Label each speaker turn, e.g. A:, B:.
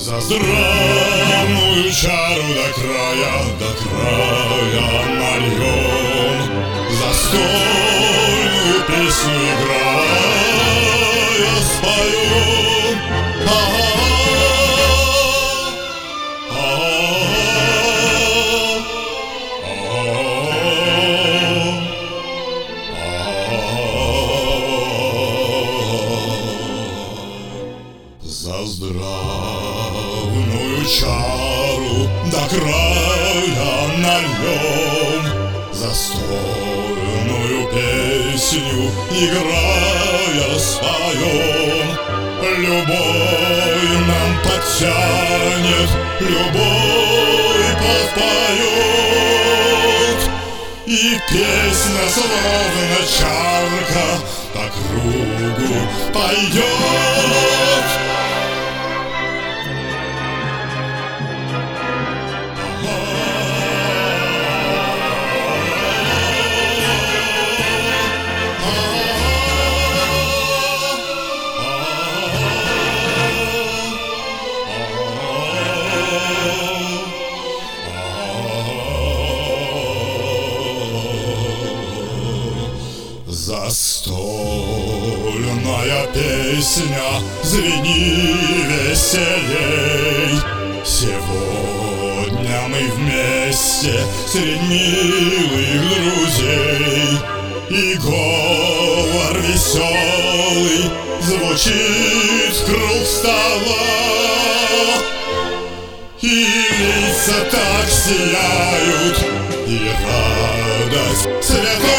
A: За здравную чару до края нальем, за стольную песню играя споем. За здравную чару до края нальем, за стольную песню играя споем. Любой нам подтянет, любой подпоет, и песня, словно чарка, по кругу пойдет. Застольная песня, звени веселей. Сегодня мы вместе среди милых друзей, и говор веселый звучит круг стола, и лица так сияют, и радость света.